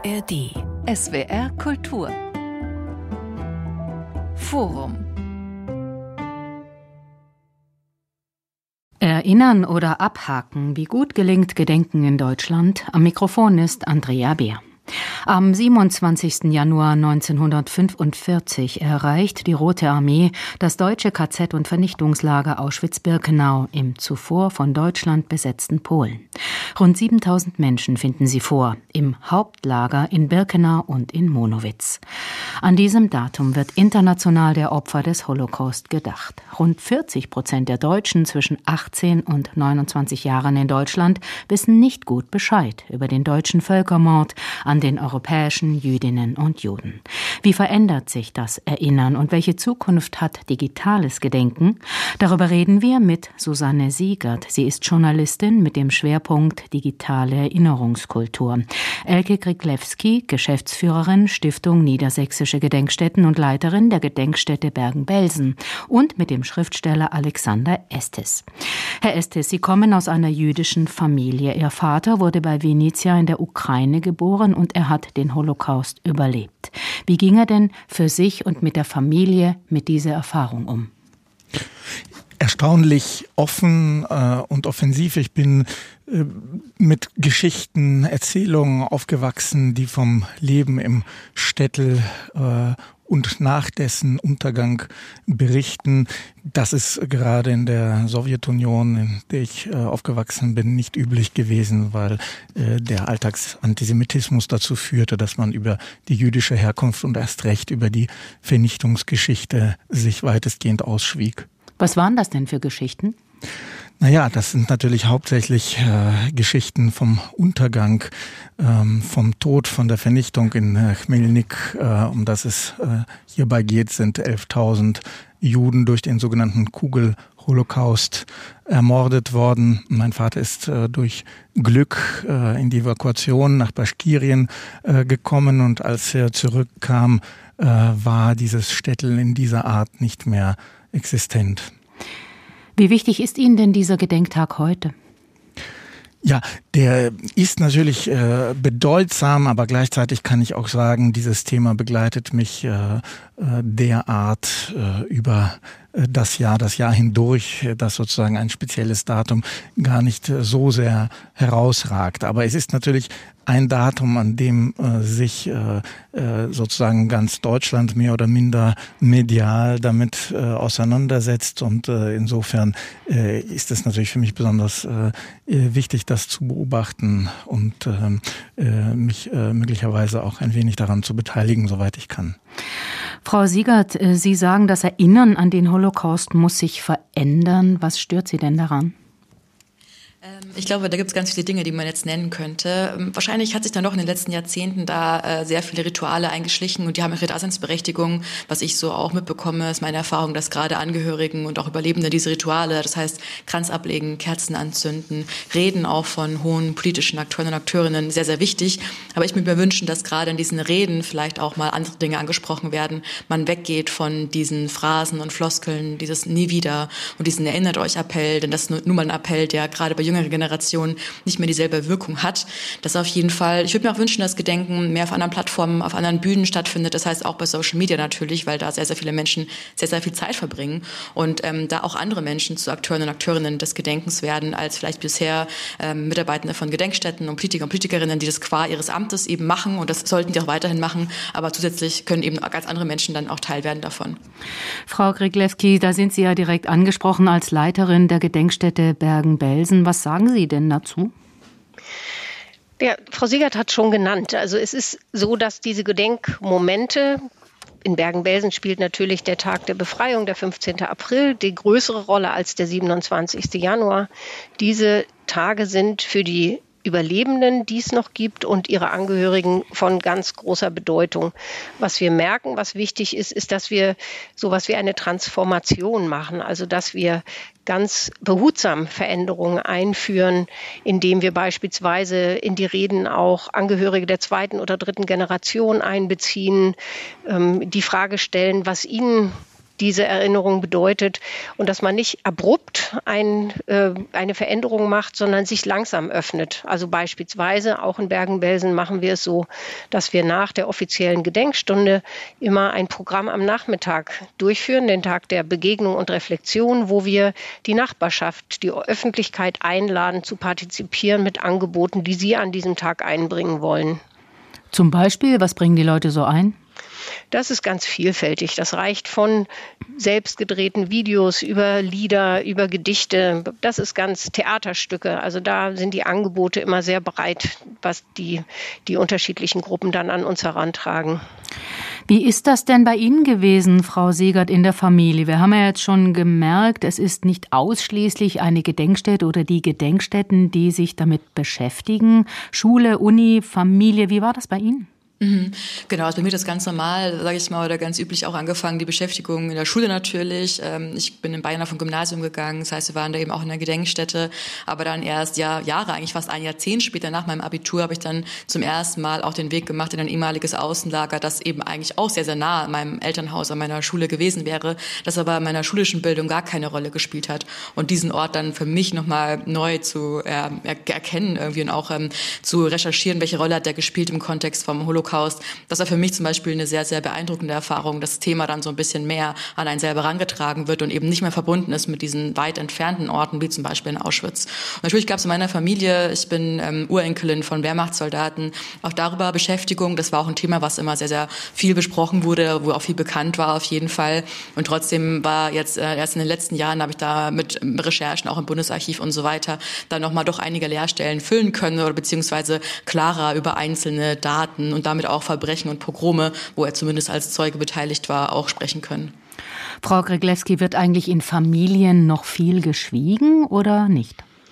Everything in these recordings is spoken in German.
ARD. SWR Kultur. Forum. Erinnern oder abhaken, wie gut gelingt Gedenken in Deutschland? Am Mikrofon ist Andrea Beer. Am 27. Januar 1945 erreicht die Rote Armee das deutsche KZ- und Vernichtungslager Auschwitz-Birkenau im zuvor von Deutschland besetzten Polen. Rund 7000 Menschen finden sie vor, im Hauptlager in Birkenau und in Monowitz. An diesem Datum wird international der Opfer des Holocaust gedacht. Rund 40% der Deutschen zwischen 18 und 29 Jahren in Deutschland wissen nicht gut Bescheid über den deutschen Völkermord an den europäischen Jüdinnen und Juden. Wie verändert sich das Erinnern und welche Zukunft hat digitales Gedenken? Darüber reden wir mit Susanne Siegert. Sie ist Journalistin mit dem Schwerpunkt digitale Erinnerungskultur. Elke Gryglewski, Geschäftsführerin Stiftung Niedersächsische Gedenkstätten und Leiterin der Gedenkstätte Bergen-Belsen, und mit dem Schriftsteller Alexander Estes. Herr Estes, Sie kommen aus einer jüdischen Familie. Ihr Vater wurde bei Vinnitsa in der Ukraine geboren und er hat den Holocaust überlebt. Wie ging er denn für sich und mit der Familie mit dieser Erfahrung um? Erstaunlich offen und offensiv. Ich bin mit Geschichten, Erzählungen aufgewachsen, die vom Leben im Shtetl und nach dessen Untergang berichten. Das ist gerade in der Sowjetunion, in der ich aufgewachsen bin, nicht üblich gewesen, weil der Alltagsantisemitismus dazu führte, dass man über die jüdische Herkunft und erst recht über die Vernichtungsgeschichte sich weitestgehend ausschwieg. Was waren das denn für Geschichten? Naja, das sind natürlich hauptsächlich Geschichten vom Untergang, vom Tod, von der Vernichtung in Chmelnik. Um das es hierbei geht, sind 11.000 Juden durch den sogenannten Kugel-Holocaust ermordet worden. Mein Vater ist durch Glück in die Evakuation nach Baschkirien gekommen, und als er zurückkam, war dieses Shtetl in dieser Art nicht mehr existent. Wie wichtig ist Ihnen denn dieser Gedenktag heute? Ja, der ist natürlich bedeutsam, aber gleichzeitig kann ich auch sagen, dieses Thema begleitet mich derart über das Jahr hindurch, dass sozusagen ein spezielles Datum gar nicht so sehr herausragt. Aber es ist natürlich ein Datum, an dem sich sozusagen ganz Deutschland mehr oder minder medial damit auseinandersetzt. Und insofern ist es natürlich für mich besonders wichtig, das zu beobachten und mich möglicherweise auch ein wenig daran zu beteiligen, soweit ich kann. Frau Siegert, Sie sagen, das Erinnern an den Holocaust muss sich verändern. Was stört Sie denn daran? Ich glaube, da gibt es ganz viele Dinge, die man jetzt nennen könnte. Wahrscheinlich hat sich dann doch in den letzten Jahrzehnten da sehr viele Rituale eingeschlichen, und die haben ihre Daseinsberechtigung. Was ich so auch mitbekomme, ist meine Erfahrung, dass gerade Angehörigen und auch Überlebende diese Rituale, das heißt Kranz ablegen, Kerzen anzünden, Reden auch von hohen politischen Akteuren und Akteurinnen, sehr, sehr wichtig. Aber ich würde mir wünschen, dass gerade in diesen Reden vielleicht auch mal andere Dinge angesprochen werden. Man weggeht von diesen Phrasen und Floskeln, dieses Nie wieder und diesen Erinnert euch Appell, denn das ist nur mal ein Appell, der gerade bei jüngeren Generationen nicht mehr dieselbe Wirkung hat. Das auf jeden Fall. Ich würde mir auch wünschen, dass Gedenken mehr auf anderen Plattformen, auf anderen Bühnen stattfindet. Das heißt auch bei Social Media natürlich, weil da sehr, sehr viele Menschen sehr, sehr viel Zeit verbringen und da auch andere Menschen zu Akteuren und Akteurinnen des Gedenkens werden, als vielleicht bisher Mitarbeitende von Gedenkstätten und Politiker und Politikerinnen, die das qua ihres Amtes eben machen, und das sollten die auch weiterhin machen, aber zusätzlich können eben ganz andere Menschen dann auch Teil werden davon. Frau Gryglewski, da sind Sie ja direkt angesprochen als Leiterin der Gedenkstätte Bergen-Belsen. Was sagen Sie denn dazu? Ja, Frau Siegert hat schon genannt. Also es ist so, dass diese Gedenkmomente, in Bergen-Belsen spielt natürlich der Tag der Befreiung, der 15. April, die größere Rolle als der 27. Januar. Diese Tage sind für die Überlebenden, die es noch gibt, und ihre Angehörigen von ganz großer Bedeutung. Was wir merken, was wichtig ist, ist, dass wir sowas wie eine Transformation machen, also dass wir ganz behutsam Veränderungen einführen, indem wir beispielsweise in die Reden auch Angehörige der zweiten oder dritten Generation einbeziehen, die Frage stellen, was ihnen diese Erinnerung bedeutet und dass man nicht abrupt eine Veränderung macht, sondern sich langsam öffnet. Also beispielsweise auch in Bergen-Belsen machen wir es so, dass wir nach der offiziellen Gedenkstunde immer ein Programm am Nachmittag durchführen, den Tag der Begegnung und Reflexion, wo wir die Nachbarschaft, die Öffentlichkeit einladen zu partizipieren mit Angeboten, die sie an diesem Tag einbringen wollen. Zum Beispiel, was bringen die Leute so ein? Das ist ganz vielfältig. Das reicht von selbst gedrehten Videos über Lieder, über Gedichte. Das ist ganz Theaterstücke. Also da sind die Angebote immer sehr breit, was die unterschiedlichen Gruppen dann an uns herantragen. Wie ist das denn bei Ihnen gewesen, Frau Siegert, in der Familie? Wir haben ja jetzt schon gemerkt, es ist nicht ausschließlich eine Gedenkstätte oder die Gedenkstätten, die sich damit beschäftigen. Schule, Uni, Familie, wie war das bei Ihnen? Genau, also bei mir das ganz normal, sage ich mal, oder ganz üblich auch angefangen, die Beschäftigung in der Schule natürlich. Ich bin in Bayern auf ein Gymnasium gegangen, das heißt, wir waren da eben auch in der Gedenkstätte, aber dann erst Jahre, eigentlich fast ein Jahrzehnt später nach meinem Abitur, habe ich dann zum ersten Mal auch den Weg gemacht in ein ehemaliges Außenlager, das eben eigentlich auch sehr, sehr nah an meinem Elternhaus, an meiner Schule gewesen wäre, das aber in meiner schulischen Bildung gar keine Rolle gespielt hat. Und diesen Ort dann für mich nochmal neu zu erkennen irgendwie und auch zu recherchieren, welche Rolle hat der gespielt im Kontext vom Holocaust. Das war für mich zum Beispiel eine sehr, sehr beeindruckende Erfahrung, dass das Thema dann so ein bisschen mehr an einen selber herangetragen wird und eben nicht mehr verbunden ist mit diesen weit entfernten Orten, wie zum Beispiel in Auschwitz. Und natürlich gab es in meiner Familie, ich bin Urenkelin von Wehrmachtssoldaten, auch darüber Beschäftigung. Das war auch ein Thema, was immer sehr, sehr viel besprochen wurde, wo auch viel bekannt war auf jeden Fall. Und trotzdem war jetzt erst in den letzten Jahren, habe ich da mit Recherchen auch im Bundesarchiv und so weiter dann nochmal doch einige Leerstellen füllen können oder beziehungsweise klarer über einzelne Daten und damit auch Verbrechen und Pogrome, wo er zumindest als Zeuge beteiligt war, auch sprechen können. Frau Gryglewski, wird eigentlich in Familien noch viel geschwiegen oder nicht?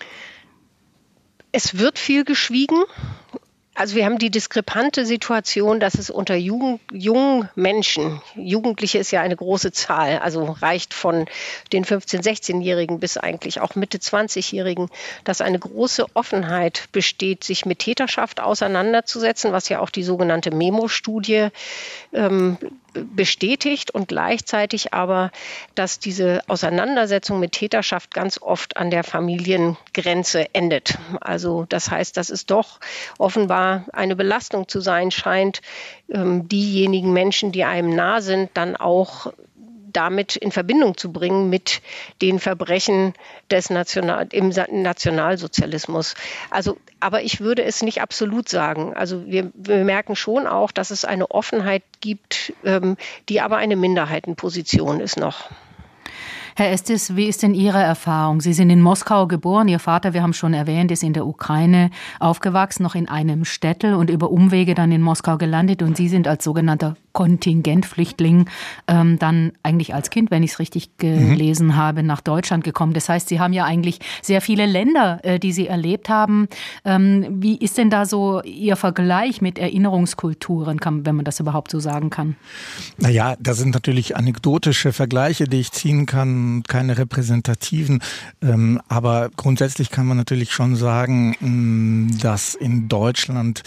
Es wird viel geschwiegen. Also wir haben die diskrepante Situation, dass es unter jungen Menschen, Jugendliche ist ja eine große Zahl, also reicht von den 15-, 16-Jährigen bis eigentlich auch Mitte 20-Jährigen, dass eine große Offenheit besteht, sich mit Täterschaft auseinanderzusetzen, was ja auch die sogenannte Memo-Studie bestätigt und gleichzeitig aber, dass diese Auseinandersetzung mit Täterschaft ganz oft an der Familiengrenze endet. Also das heißt, dass es doch offenbar eine Belastung zu sein scheint, diejenigen Menschen, die einem nah sind, dann auch damit in Verbindung zu bringen mit den Verbrechen im Nationalsozialismus. Also, aber ich würde es nicht absolut sagen. Also wir merken schon auch, dass es eine Offenheit gibt, die aber eine Minderheitenposition ist noch. Herr Estes, wie ist denn Ihre Erfahrung? Sie sind in Moskau geboren. Ihr Vater, wir haben schon erwähnt, ist in der Ukraine aufgewachsen, noch in einem Städtel und über Umwege dann in Moskau gelandet. Und Sie sind als sogenannter Kontingentflüchtling dann eigentlich als Kind, wenn ich es richtig gelesen habe, nach Deutschland gekommen. Das heißt, Sie haben ja eigentlich sehr viele Länder, die Sie erlebt haben. Wie ist denn da so Ihr Vergleich mit Erinnerungskulturen, wenn man das überhaupt so sagen kann? Naja, das sind natürlich anekdotische Vergleiche, die ich ziehen kann, keine repräsentativen. Aber grundsätzlich kann man natürlich schon sagen, dass in Deutschland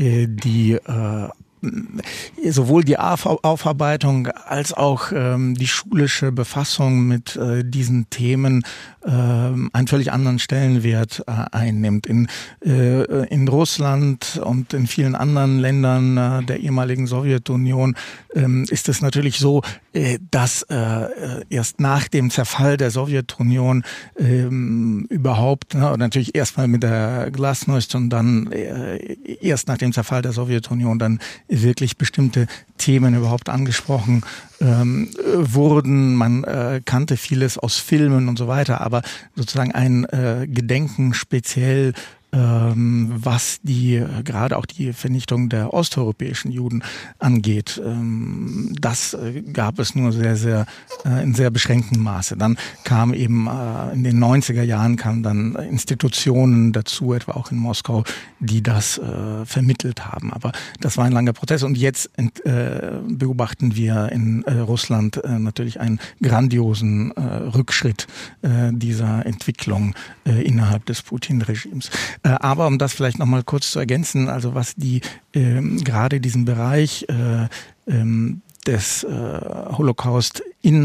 sowohl die Aufarbeitung als auch die schulische Befassung mit diesen Themen einen völlig anderen Stellenwert einnimmt. In Russland und in vielen anderen Ländern der ehemaligen Sowjetunion ist es natürlich so, dass erst nach dem Zerfall der Sowjetunion überhaupt, natürlich erstmal mit der Glasnost und dann erst nach dem Zerfall der Sowjetunion dann wirklich bestimmte Themen überhaupt angesprochen wurden. Man kannte vieles aus Filmen und so weiter, aber sozusagen ein Gedenken speziell, was gerade auch die Vernichtung der osteuropäischen Juden angeht. Das gab es nur in sehr beschränktem Maße. Dann kam eben in den 90er Jahren kamen dann Institutionen dazu, etwa auch in Moskau, die das vermittelt haben. Aber das war ein langer Prozess und jetzt beobachten wir in Russland natürlich einen grandiosen Rückschritt dieser Entwicklung innerhalb des Putin-Regimes. Aber um das vielleicht noch mal kurz zu ergänzen, also was die gerade diesen Bereich des Holocaust in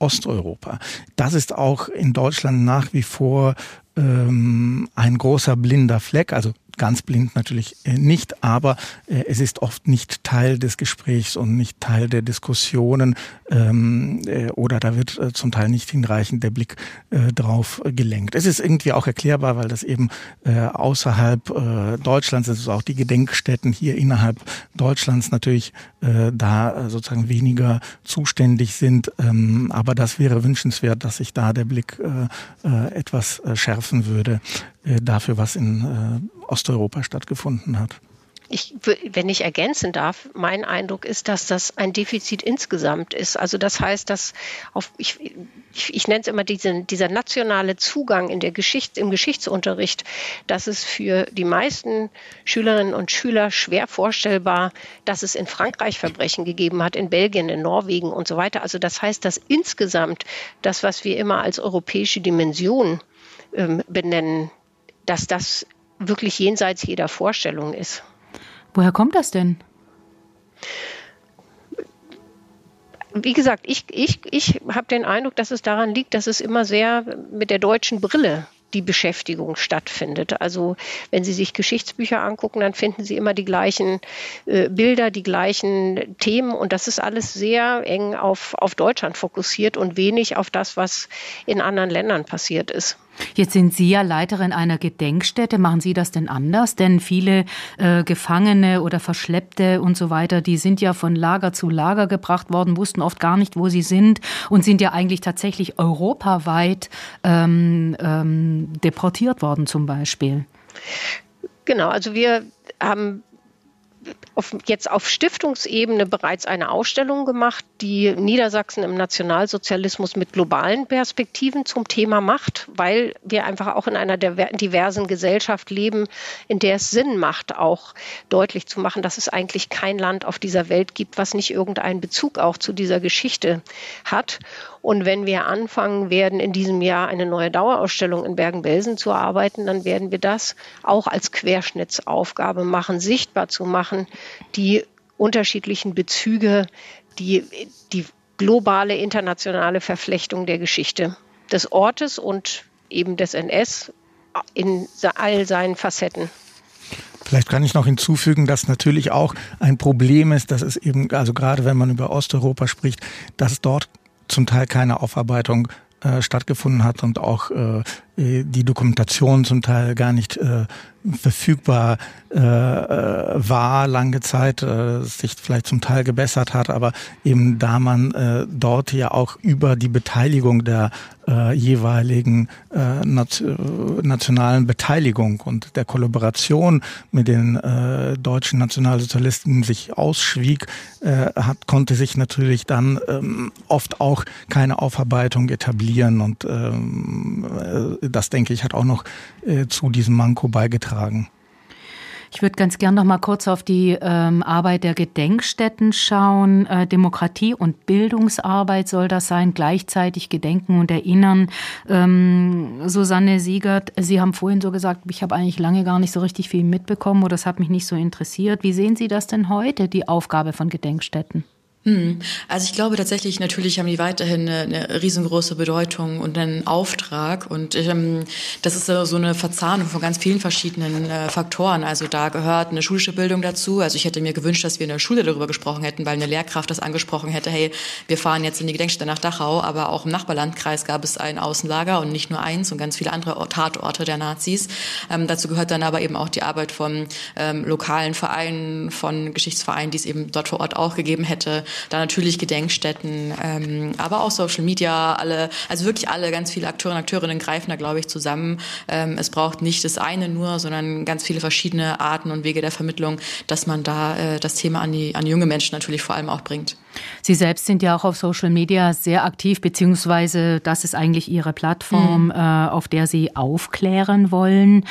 Osteuropa. Das ist auch in Deutschland nach wie vor ein großer blinder Fleck, also ganz blind natürlich nicht, aber es ist oft nicht Teil des Gesprächs und nicht Teil der Diskussionen oder da wird zum Teil nicht hinreichend der Blick drauf gelenkt. Es ist irgendwie auch erklärbar, weil das eben außerhalb Deutschlands ist, auch die Gedenkstätten hier innerhalb Deutschlands natürlich da sozusagen weniger zuständig sind, aber das wäre wünschenswert, dass sich da der Blick etwas schärfen würde dafür, was in Osteuropa stattgefunden hat. Wenn ich ergänzen darf, mein Eindruck ist, dass das ein Defizit insgesamt ist. Also das heißt, dass ich nenne es immer dieser nationale Zugang im Geschichtsunterricht, das ist für die meisten Schülerinnen und Schüler schwer vorstellbar, dass es in Frankreich Verbrechen gegeben hat, in Belgien, in Norwegen und so weiter. Also das heißt, dass insgesamt das, was wir immer als europäische Dimension benennen, dass das wirklich jenseits jeder Vorstellung ist. Woher kommt das denn? Wie gesagt, ich habe den Eindruck, dass es daran liegt, dass es immer sehr mit der deutschen Brille die Beschäftigung stattfindet. Also wenn Sie sich Geschichtsbücher angucken, dann finden Sie immer die gleichen Bilder, die gleichen Themen und das ist alles sehr eng auf Deutschland fokussiert und wenig auf das, was in anderen Ländern passiert ist. Jetzt sind Sie ja Leiterin einer Gedenkstätte. Machen Sie das denn anders? Denn viele Gefangene oder Verschleppte und so weiter, die sind ja von Lager zu Lager gebracht worden, wussten oft gar nicht, wo sie sind und sind ja eigentlich tatsächlich europaweit deportiert worden zum Beispiel. Genau, also wir haben jetzt auf Stiftungsebene bereits eine Ausstellung gemacht, die Niedersachsen im Nationalsozialismus mit globalen Perspektiven zum Thema macht, weil wir einfach auch in einer diversen Gesellschaft leben, in der es Sinn macht, auch deutlich zu machen, dass es eigentlich kein Land auf dieser Welt gibt, was nicht irgendeinen Bezug auch zu dieser Geschichte hat. Und wenn wir anfangen werden, in diesem Jahr eine neue Dauerausstellung in Bergen-Belsen zu erarbeiten, dann werden wir das auch als Querschnittsaufgabe machen, sichtbar zu machen, die unterschiedlichen Bezüge, die globale, internationale Verflechtung der Geschichte des Ortes und eben des NS in all seinen Facetten. Vielleicht kann ich noch hinzufügen, dass natürlich auch ein Problem ist, dass es eben, also gerade wenn man über Osteuropa spricht, dass es dort zum Teil keine Aufarbeitung stattgefunden hat und auch die Dokumentation zum Teil gar nicht verfügbar war lange Zeit, sich vielleicht zum Teil gebessert hat, aber eben da man dort ja auch über die Beteiligung der jeweiligen nationalen Beteiligung und der Kollaboration mit den deutschen Nationalsozialisten sich ausschwieg, konnte sich natürlich dann oft auch keine Aufarbeitung etablieren und das, denke ich, hat auch noch zu diesem Manko beigetragen. Ich würde ganz gern noch mal kurz auf die Arbeit der Gedenkstätten schauen. Demokratie- und Bildungsarbeit soll das sein, gleichzeitig Gedenken und Erinnern. Susanne Siegert, Sie haben vorhin so gesagt, ich habe eigentlich lange gar nicht so richtig viel mitbekommen oder das hat mich nicht so interessiert. Wie sehen Sie das denn heute, die Aufgabe von Gedenkstätten? Also ich glaube tatsächlich, natürlich haben die weiterhin eine riesengroße Bedeutung und einen Auftrag und das ist so eine Verzahnung von ganz vielen verschiedenen Faktoren. Also da gehört eine schulische Bildung dazu. Also ich hätte mir gewünscht, dass wir in der Schule darüber gesprochen hätten, weil eine Lehrkraft das angesprochen hätte, hey, wir fahren jetzt in die Gedenkstätte nach Dachau, aber auch im Nachbarlandkreis gab es ein Außenlager und nicht nur eins und ganz viele andere Tatorte der Nazis. Dazu gehört dann aber eben auch die Arbeit von lokalen Vereinen, von Geschichtsvereinen, die es eben dort vor Ort auch gegeben hätte. Da natürlich Gedenkstätten, aber auch Social Media, also wirklich alle, ganz viele Akteure und Akteurinnen greifen da, glaube ich, zusammen. Es braucht nicht das eine nur, sondern ganz viele verschiedene Arten und Wege der Vermittlung, dass man da das Thema an junge Menschen natürlich vor allem auch bringt. Sie selbst sind ja auch auf Social Media sehr aktiv, beziehungsweise das ist eigentlich Ihre Plattform, auf der Sie aufklären wollen.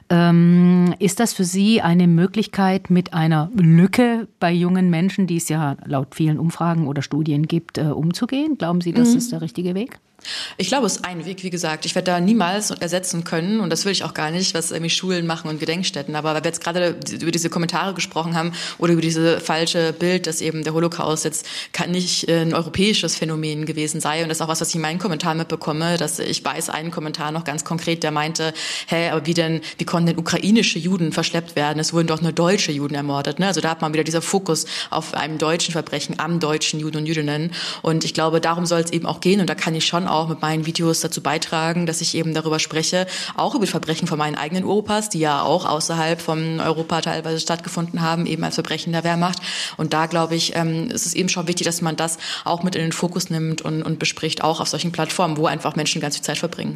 Ist das für Sie eine Möglichkeit, mit einer Lücke bei jungen Menschen, die es ja laut vielen Umfragen oder Studien gibt, umzugehen? Glauben Sie, das ist der richtige Weg? Ich glaube, es ist ein Weg, wie gesagt. Ich werde da niemals ersetzen können und das will ich auch gar nicht, was irgendwie Schulen machen und Gedenkstätten. Aber weil wir jetzt gerade über diese Kommentare gesprochen haben oder über diese falsche Bild, dass eben der Holocaust jetzt nicht ein europäisches Phänomen gewesen sei und das ist auch was ich in meinen Kommentaren mitbekomme, dass ich weiß, einen Kommentar noch ganz konkret, der meinte, aber wie konnten denn ukrainische Juden verschleppt werden? Es wurden doch nur deutsche Juden ermordet. Ne? Also da hat man wieder dieser Fokus auf einem deutschen Verbrechen am deutschen Juden und Jüdinnen. Und ich glaube, darum soll es eben auch gehen und da kann ich schon auch mit meinen Videos dazu beitragen, dass ich eben darüber spreche, auch über Verbrechen von meinen eigenen Opas, die ja auch außerhalb von Europa teilweise stattgefunden haben, eben als Verbrechen der Wehrmacht. Und da, glaube ich, ist es eben schon wichtig, dass man das auch mit in den Fokus nimmt und bespricht, auch auf solchen Plattformen, wo einfach Menschen ganz viel Zeit verbringen.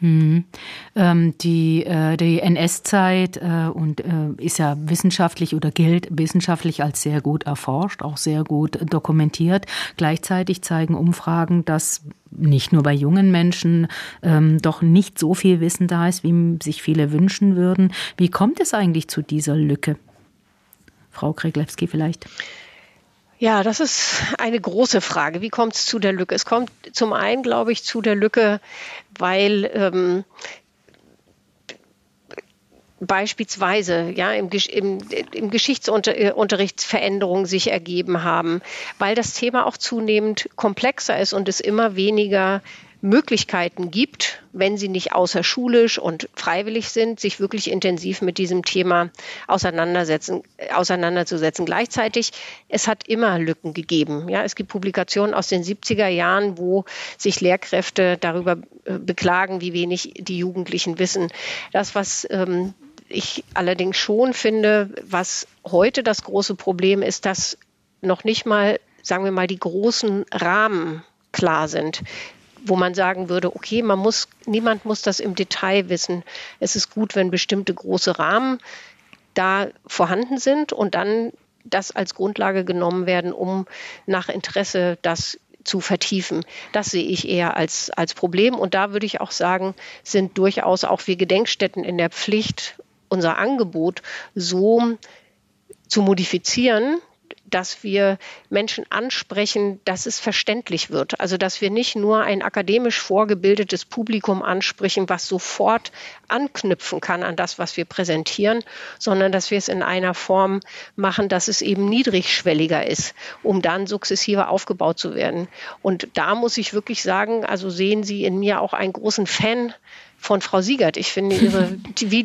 Die NS-Zeit ist ja wissenschaftlich oder gilt wissenschaftlich als sehr gut erforscht, auch sehr gut dokumentiert. Gleichzeitig zeigen Umfragen, dass nicht nur bei jungen Menschen doch nicht so viel Wissen da ist, wie sich viele wünschen würden. Wie kommt es eigentlich zu dieser Lücke? Frau Kreglewski vielleicht? Ja, das ist eine große Frage. Wie kommt es zu der Lücke? Es kommt zum einen, glaube ich, zu der Lücke, weil beispielsweise im Geschichtsunterricht Veränderungen sich ergeben haben, weil das Thema auch zunehmend komplexer ist und es immer weniger Möglichkeiten gibt, wenn sie nicht außerschulisch und freiwillig sind, sich wirklich intensiv mit diesem Thema auseinanderzusetzen. Gleichzeitig, es hat immer Lücken gegeben. Ja, es gibt Publikationen aus den 70er Jahren, wo sich Lehrkräfte darüber beklagen, wie wenig die Jugendlichen wissen. Das, was ich allerdings schon finde, was heute das große Problem ist, dass noch nicht mal, sagen wir mal, die großen Rahmen klar sind, wo man sagen würde, okay, niemand muss das im Detail wissen. Es ist gut, wenn bestimmte große Rahmen da vorhanden sind und dann das als Grundlage genommen werden, um nach Interesse das zu vertiefen. Das sehe ich eher als Problem. Und da würde ich auch sagen, sind durchaus auch wir Gedenkstätten in der Pflicht, unser Angebot so zu modifizieren, dass wir Menschen ansprechen, dass es verständlich wird. Also dass wir nicht nur ein akademisch vorgebildetes Publikum ansprechen, was sofort anknüpfen kann an das, was wir präsentieren, sondern dass wir es in einer Form machen, dass es eben niedrigschwelliger ist, um dann sukzessive aufgebaut zu werden. Und da muss ich wirklich sagen, also sehen Sie in mir auch einen großen Fan von Frau Siegert. Ich finde ihre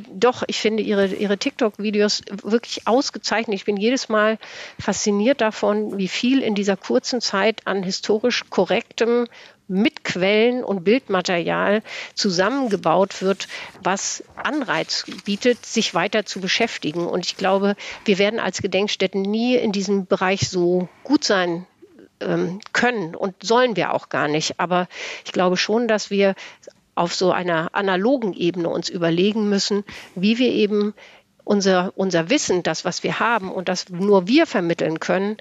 TikTok-Videos wirklich ausgezeichnet. Ich bin jedes Mal fasziniert davon, wie viel in dieser kurzen Zeit an historisch korrektem mit Quellen und Bildmaterial zusammengebaut wird, was Anreiz bietet, sich weiter zu beschäftigen. Und ich glaube, wir werden als Gedenkstätten nie in diesem Bereich so gut sein können und sollen wir auch gar nicht. Aber ich glaube schon, dass wir auf so einer analogen Ebene uns überlegen müssen, wie wir eben unser Wissen, das, was wir haben und das nur wir vermitteln können,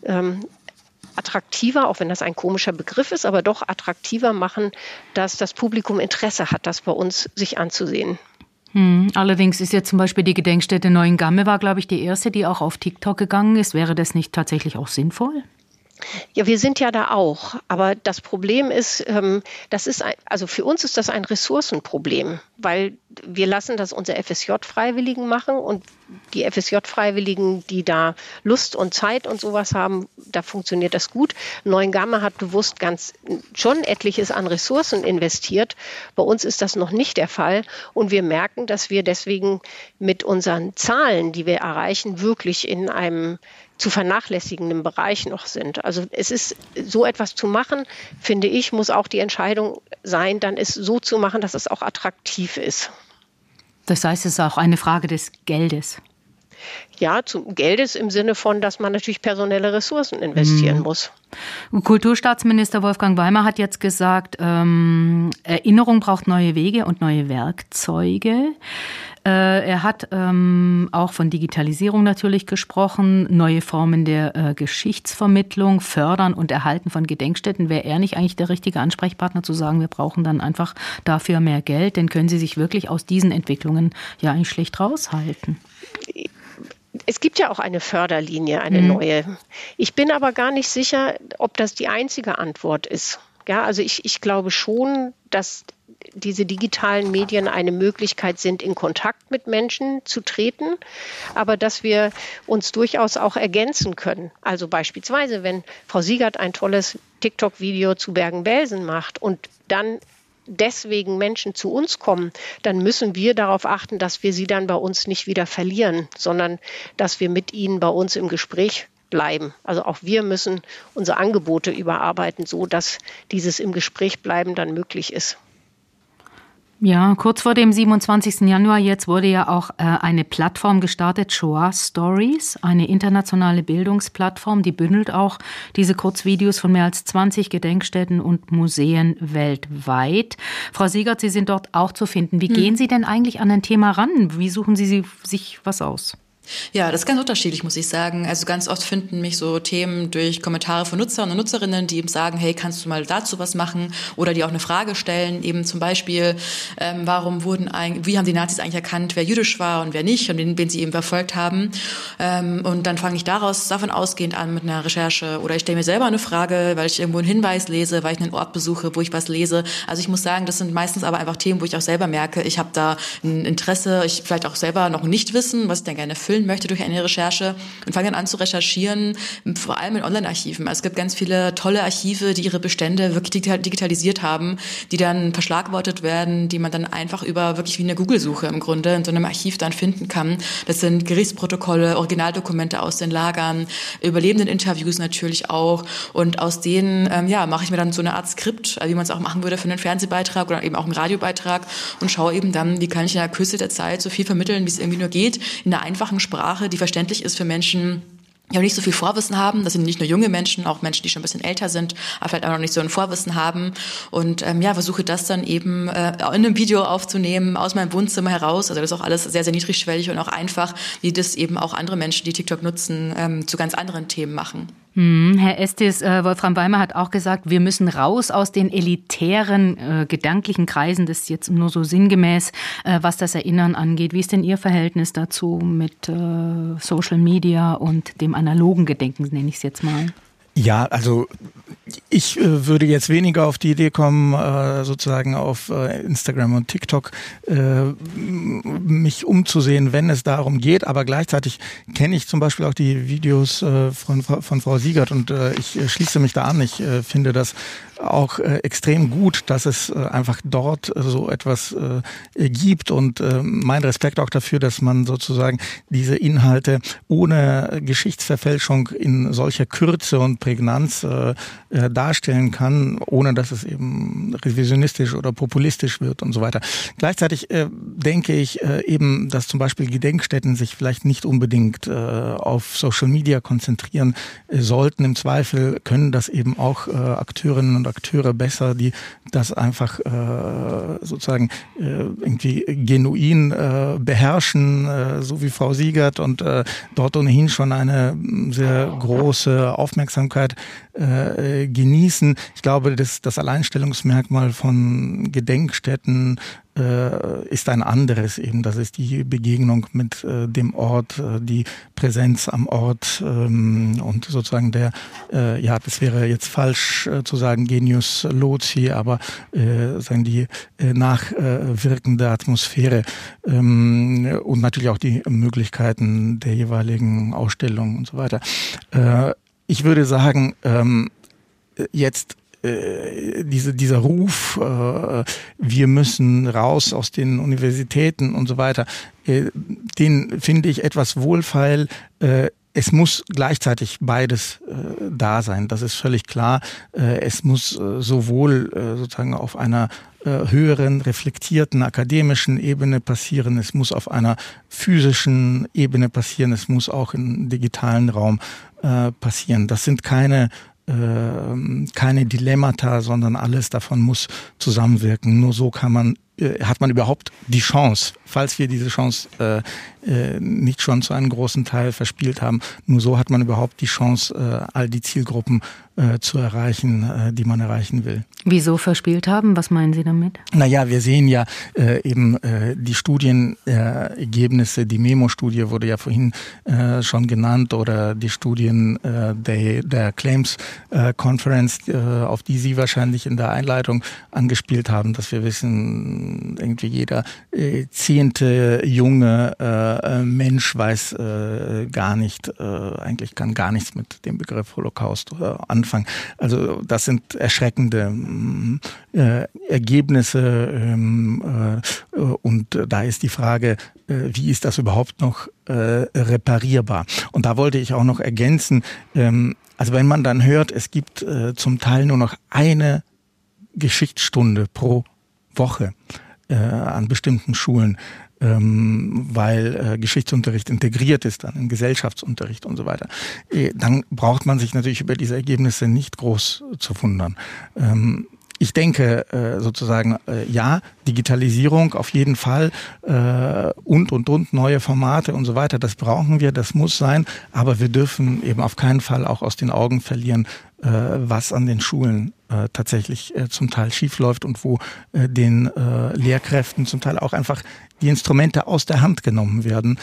attraktiver, auch wenn das ein komischer Begriff ist, aber doch attraktiver machen, dass das Publikum Interesse hat, das bei uns sich anzusehen. Allerdings ist jetzt zum Beispiel die Gedenkstätte Neuengamme war, glaube ich, die erste, die auch auf TikTok gegangen ist. Wäre das nicht tatsächlich auch sinnvoll? Ja, wir sind ja da auch. Aber das Problem ist, also für uns ist das ein Ressourcenproblem, weil wir lassen das unsere FSJ-Freiwilligen machen und die FSJ-Freiwilligen, die da Lust und Zeit und sowas haben, da funktioniert das gut. Neuengamme hat bewusst schon etliches an Ressourcen investiert. Bei uns ist das noch nicht der Fall und wir merken, dass wir deswegen mit unseren Zahlen, die wir erreichen, wirklich in einem zu vernachlässigenden Bereich noch sind. Also es ist so etwas zu machen, finde ich, muss auch die Entscheidung sein, dann es so zu machen, dass es auch attraktiv ist. Das heißt, es ist auch eine Frage des Geldes. Ja, zum Geldes im Sinne von, dass man natürlich personelle Ressourcen investieren muss. Kulturstaatsminister Wolfgang Weimer hat jetzt gesagt, Erinnerung braucht neue Wege und neue Werkzeuge. Er hat auch von Digitalisierung natürlich gesprochen, neue Formen der Geschichtsvermittlung, Fördern und Erhalten von Gedenkstätten. Wäre er nicht eigentlich der richtige Ansprechpartner zu sagen, wir brauchen dann einfach dafür mehr Geld? Denn können Sie sich wirklich aus diesen Entwicklungen ja eigentlich schlecht raushalten? Es gibt ja auch eine Förderlinie, eine neue. Ich bin aber gar nicht sicher, ob das die einzige Antwort ist. Ja, also ich glaube schon, dass diese digitalen Medien eine Möglichkeit sind, in Kontakt mit Menschen zu treten, aber dass wir uns durchaus auch ergänzen können. Also beispielsweise, wenn Frau Siegert ein tolles TikTok-Video zu Bergen-Belsen macht und dann deswegen Menschen zu uns kommen, dann müssen wir darauf achten, dass wir sie dann bei uns nicht wieder verlieren, sondern dass wir mit ihnen bei uns im Gespräch bleiben. Also auch wir müssen unsere Angebote überarbeiten, so dass dieses im Gespräch bleiben dann möglich ist. Ja, kurz vor dem 27. Januar jetzt wurde ja auch eine Plattform gestartet, Shoah Stories, eine internationale Bildungsplattform, die bündelt auch diese Kurzvideos von mehr als 20 Gedenkstätten und Museen weltweit. Frau Siegert, Sie sind dort auch zu finden. Wie gehen Sie denn eigentlich an ein Thema ran? Wie suchen Sie sich was aus? Ja, das ist ganz unterschiedlich, muss ich sagen. Also ganz oft finden mich so Themen durch Kommentare von Nutzern und Nutzerinnen, die eben sagen, hey, kannst du mal dazu was machen? Oder die auch eine Frage stellen, eben zum Beispiel, wie haben die Nazis eigentlich erkannt, wer jüdisch war und wer nicht und wen sie eben verfolgt haben? Und dann fange ich davon ausgehend an mit einer Recherche. Oder ich stelle mir selber eine Frage, weil ich irgendwo einen Hinweis lese, weil ich einen Ort besuche, wo ich was lese. Also ich muss sagen, das sind meistens aber einfach Themen, wo ich auch selber merke, ich habe da ein Interesse, ich vielleicht auch selber noch nicht wissen, was ich dann gerne füllen möchte durch eine Recherche und fange dann an zu recherchieren, vor allem in Online-Archiven. Also es gibt ganz viele tolle Archive, die ihre Bestände wirklich digitalisiert haben, die dann verschlagwortet werden, die man dann einfach über wirklich wie eine Google-Suche im Grunde in so einem Archiv dann finden kann. Das sind Gerichtsprotokolle, Originaldokumente aus den Lagern, Überlebenden-Interviews natürlich auch und aus denen mache ich mir dann so eine Art Skript, wie man es auch machen würde für einen Fernsehbeitrag oder eben auch einen Radiobeitrag und schaue eben dann, wie kann ich in der Kürze der Zeit so viel vermitteln, wie es irgendwie nur geht, in einer einfachen Sprache, die verständlich ist für Menschen, die auch nicht so viel Vorwissen haben. Das sind nicht nur junge Menschen, auch Menschen, die schon ein bisschen älter sind, aber vielleicht auch noch nicht so ein Vorwissen haben. Und versuche das dann eben in einem Video aufzunehmen, aus meinem Wohnzimmer heraus. Also das ist auch alles sehr, sehr niedrigschwellig und auch einfach, wie das eben auch andere Menschen, die TikTok nutzen, zu ganz anderen Themen machen. Herr Estes, Wolfram Weimer hat auch gesagt, wir müssen raus aus den elitären gedanklichen Kreisen, das ist jetzt nur so sinngemäß, was das Erinnern angeht. Wie ist denn Ihr Verhältnis dazu mit Social Media und dem analogen Gedenken, nenne ich es jetzt mal? Ja, also ich würde jetzt weniger auf die Idee kommen, sozusagen auf Instagram und TikTok mich umzusehen, wenn es darum geht. Aber gleichzeitig kenne ich zum Beispiel auch die Videos von Frau Siegert und ich schließe mich da an. Ich finde das auch extrem gut, dass es einfach dort so etwas gibt und mein Respekt auch dafür, dass man sozusagen diese Inhalte ohne Geschichtsverfälschung in solcher Kürze und Prägnanz darstellen kann, ohne dass es eben revisionistisch oder populistisch wird und so weiter. Gleichzeitig denke ich eben, dass zum Beispiel Gedenkstätten sich vielleicht nicht unbedingt auf Social Media konzentrieren sollten. Im Zweifel können das eben auch Akteurinnen und Akteure besser, die das einfach sozusagen irgendwie genuin beherrschen, so wie Frau Siegert und dort ohnehin schon eine sehr große Aufmerksamkeit genießen. Ich glaube, das Alleinstellungsmerkmal von Gedenkstätten ist ein anderes eben. Das ist die Begegnung mit dem Ort, die Präsenz am Ort und sozusagen das wäre jetzt falsch zu sagen Genius loci, aber sagen die nachwirkende Atmosphäre und natürlich auch die Möglichkeiten der jeweiligen Ausstellungen und so weiter. Ich würde sagen, jetzt dieser Ruf, wir müssen raus aus den Universitäten und so weiter, den finde ich etwas wohlfeil. Es muss gleichzeitig beides da sein, das ist völlig klar. Es muss sowohl sozusagen auf einer höheren, reflektierten, akademischen Ebene passieren, es muss auf einer physischen Ebene passieren, es muss auch im digitalen Raum passieren. Das sind keine Dilemmata, sondern alles davon muss zusammenwirken. Nur so kann man hat man überhaupt die Chance, falls wir diese Chance nicht schon zu einem großen Teil verspielt haben, nur so hat man überhaupt die Chance, all die Zielgruppen zu erreichen, die man erreichen will. Wieso verspielt haben? Was meinen Sie damit? Naja, wir sehen ja eben die Studienergebnisse, die Memo-Studie wurde ja vorhin schon genannt oder die Studien der Claims Conference, auf die Sie wahrscheinlich in der Einleitung angespielt haben, dass wir wissen, irgendwie jeder 10. junge Mensch weiß gar nicht, eigentlich kann gar nichts mit dem Begriff Holocaust anfangen. Also das sind erschreckende Ergebnisse und da ist die Frage, wie ist das überhaupt noch reparierbar? Und da wollte ich auch noch ergänzen, also wenn man dann hört, es gibt zum Teil nur noch eine Geschichtsstunde pro Woche an bestimmten Schulen, weil Geschichtsunterricht integriert ist dann in Gesellschaftsunterricht und so weiter, dann braucht man sich natürlich über diese Ergebnisse nicht groß zu wundern. Ich denke sozusagen, ja, Digitalisierung auf jeden Fall und neue Formate und so weiter, das brauchen wir, das muss sein, aber wir dürfen eben auf keinen Fall auch aus den Augen verlieren, was an den Schulen tatsächlich zum Teil schief läuft und wo den Lehrkräften zum Teil auch einfach die Instrumente aus der Hand genommen werden,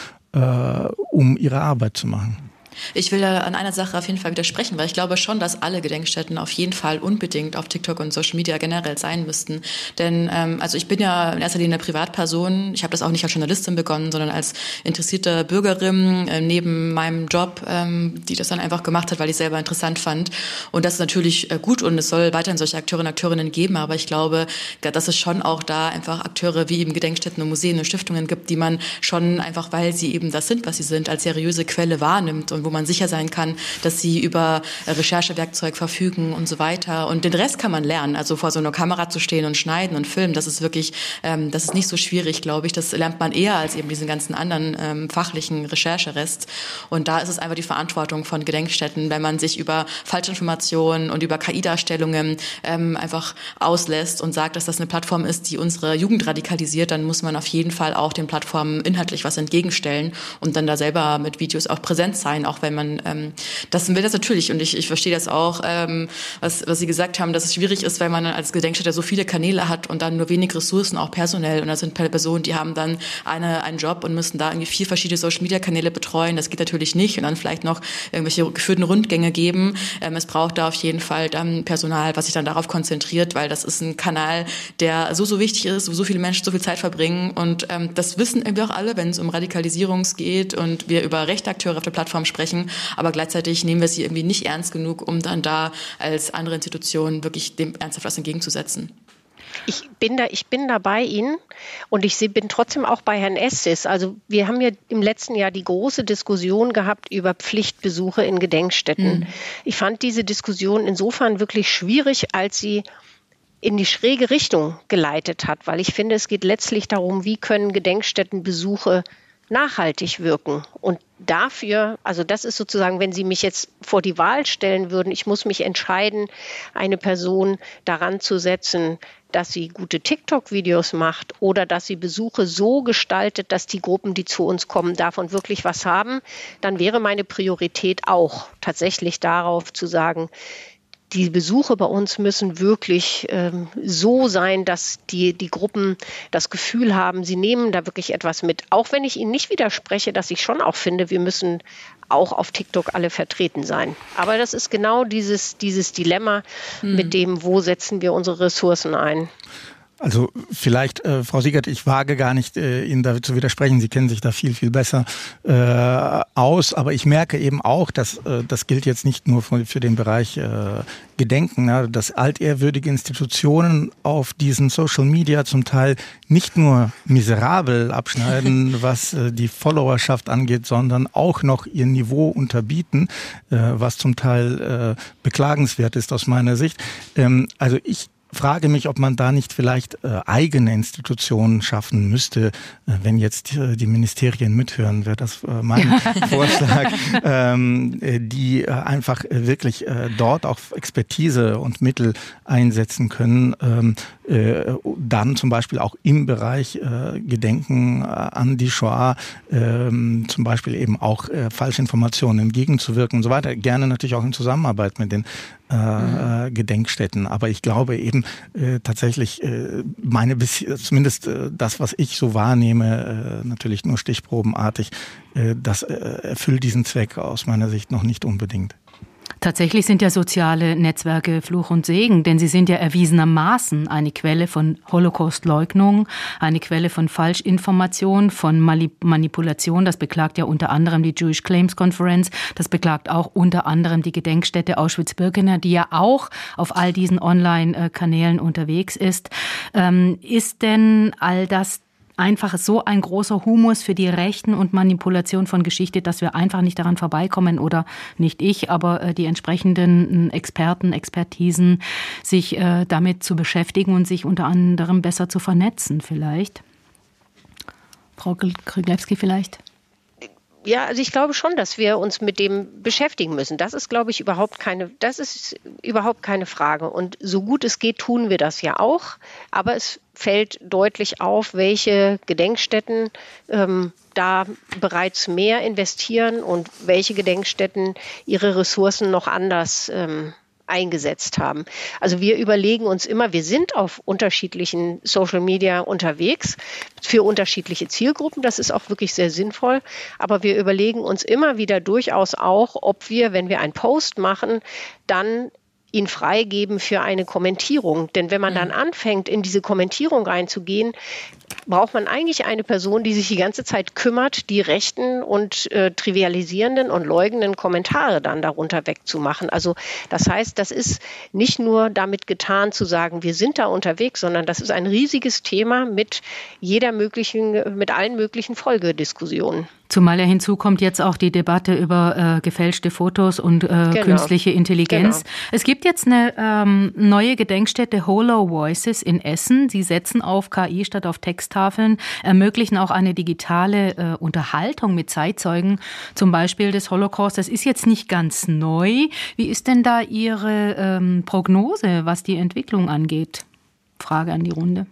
um ihre Arbeit zu machen. Ich will da an einer Sache auf jeden Fall widersprechen, weil ich glaube schon, dass alle Gedenkstätten auf jeden Fall unbedingt auf TikTok und Social Media generell sein müssten. Denn also ich bin ja in erster Linie eine Privatperson. Ich habe das auch nicht als Journalistin begonnen, sondern als interessierte Bürgerin neben meinem Job, die das dann einfach gemacht hat, weil ich es selber interessant fand. Und das ist natürlich gut und es soll weiterhin solche Akteurinnen und Akteurinnen geben. Aber ich glaube, dass es schon auch da einfach Akteure wie eben Gedenkstätten und Museen und Stiftungen gibt, die man schon einfach, weil sie eben das sind, was sie sind, als seriöse Quelle wahrnimmt und wo man sicher sein kann, dass sie über Recherchewerkzeug verfügen und so weiter. Und den Rest kann man lernen. Also vor so einer Kamera zu stehen und schneiden und filmen, das ist wirklich, das ist nicht so schwierig, glaube ich. Das lernt man eher als eben diesen ganzen anderen fachlichen Rechercherest. Und da ist es einfach die Verantwortung von Gedenkstätten, wenn man sich über Falschinformationen und über KI-Darstellungen einfach auslässt und sagt, dass das eine Plattform ist, die unsere Jugend radikalisiert, dann muss man auf jeden Fall auch den Plattformen inhaltlich was entgegenstellen und dann da selber mit Videos auch präsent sein, auch wenn man, das will das natürlich und ich verstehe das auch, was Sie gesagt haben, dass es schwierig ist, weil man dann als Gedenkstätte so viele Kanäle hat und dann nur wenig Ressourcen, auch personell und das sind Personen, die haben dann einen Job und müssen da irgendwie 4 verschiedene Social-Media-Kanäle betreuen, das geht natürlich nicht und dann vielleicht noch irgendwelche geführten Rundgänge geben. Es braucht da auf jeden Fall dann Personal, was sich dann darauf konzentriert, weil das ist ein Kanal, der so wichtig ist, wo so viele Menschen so viel Zeit verbringen und das wissen irgendwie auch alle, wenn es um Radikalisierung geht und wir über rechte Akteure auf der Plattform sprechen, aber gleichzeitig nehmen wir sie irgendwie nicht ernst genug, um dann da als andere Institutionen wirklich dem ernsthaft was entgegenzusetzen. Ich bin da bei Ihnen und ich bin trotzdem auch bei Herrn Estes. Also wir haben ja im letzten Jahr die große Diskussion gehabt über Pflichtbesuche in Gedenkstätten. Ich fand diese Diskussion insofern wirklich schwierig, als sie in die schräge Richtung geleitet hat, weil ich finde, es geht letztlich darum, wie können Gedenkstättenbesuche nachhaltig wirken. Und dafür, also das ist sozusagen, wenn Sie mich jetzt vor die Wahl stellen würden, ich muss mich entscheiden, eine Person daran zu setzen, dass sie gute TikTok-Videos macht oder dass sie Besuche so gestaltet, dass die Gruppen, die zu uns kommen, davon wirklich was haben, dann wäre meine Priorität auch tatsächlich darauf zu sagen, die Besuche bei uns müssen wirklich so sein, dass die Gruppen das Gefühl haben, sie nehmen da wirklich etwas mit. Auch wenn ich Ihnen nicht widerspreche, dass ich schon auch finde, wir müssen auch auf TikTok alle vertreten sein. Aber das ist genau dieses Dilemma mit dem, wo setzen wir unsere Ressourcen ein. Also vielleicht, Frau Siegert, ich wage gar nicht, Ihnen da zu widersprechen. Sie kennen sich da viel, viel besser aus. Aber ich merke eben auch, dass das gilt jetzt nicht nur für den Bereich Gedenken, dass altehrwürdige Institutionen auf diesen Social Media zum Teil nicht nur miserabel abschneiden, was die Followerschaft angeht, sondern auch noch ihr Niveau unterbieten, was zum Teil beklagenswert ist aus meiner Sicht. Also ich frage mich, ob man da nicht vielleicht eigene Institutionen schaffen müsste, wenn jetzt die Ministerien mithören, wäre das mein Vorschlag, die einfach wirklich dort auch Expertise und Mittel einsetzen können, dann zum Beispiel auch im Bereich Gedenken an die Shoah zum Beispiel eben auch Falschinformationen entgegenzuwirken und so weiter. Gerne natürlich auch in Zusammenarbeit mit den Gedenkstätten. Aber ich glaube eben tatsächlich, zumindest das, was ich so wahrnehme, natürlich nur stichprobenartig, das erfüllt diesen Zweck aus meiner Sicht noch nicht unbedingt. Tatsächlich sind ja soziale Netzwerke Fluch und Segen, denn sie sind ja erwiesenermaßen eine Quelle von Holocaust-Leugnung, eine Quelle von Falschinformation, von Manipulation. Das beklagt ja unter anderem die Jewish Claims Conference. Das beklagt auch unter anderem die Gedenkstätte Auschwitz-Birkenau, die ja auch auf all diesen Online-Kanälen unterwegs ist. Ist denn all das einfach so ein großer Humus für die Rechten und Manipulation von Geschichte, dass wir einfach nicht daran vorbeikommen, oder nicht ich, aber die entsprechenden Experten, Expertisen, sich damit zu beschäftigen und sich unter anderem besser zu vernetzen vielleicht? Frau Gryglewski vielleicht? Ja, also ich glaube schon, dass wir uns mit dem beschäftigen müssen. Das ist, glaube ich, überhaupt keine Frage. Und so gut es geht, tun wir das ja auch. Aber es fällt deutlich auf, welche Gedenkstätten da bereits mehr investieren und welche Gedenkstätten ihre Ressourcen noch anders eingesetzt haben. Also wir überlegen uns immer, wir sind auf unterschiedlichen Social Media unterwegs für unterschiedliche Zielgruppen. Das ist auch wirklich sehr sinnvoll. Aber wir überlegen uns immer wieder durchaus auch, ob wir, wenn wir einen Post machen, dann ihn freigeben für eine Kommentierung. Denn wenn man dann anfängt, in diese Kommentierung reinzugehen, braucht man eigentlich eine Person, die sich die ganze Zeit kümmert, die rechten und trivialisierenden und leugnenden Kommentare dann darunter wegzumachen. Also das heißt, das ist nicht nur damit getan zu sagen, wir sind da unterwegs, sondern das ist ein riesiges Thema mit allen möglichen Folgediskussionen. Zumal ja hinzu kommt jetzt auch die Debatte über gefälschte Fotos und künstliche Intelligenz. Genau. Es gibt jetzt eine neue Gedenkstätte Holo Voices in Essen. Sie setzen auf KI statt auf Texttafeln, ermöglichen auch eine digitale Unterhaltung mit Zeitzeugen, zum Beispiel des Holocaust. Das ist jetzt nicht ganz neu. Wie ist denn da Ihre Prognose, was die Entwicklung angeht? Frage an die Runde.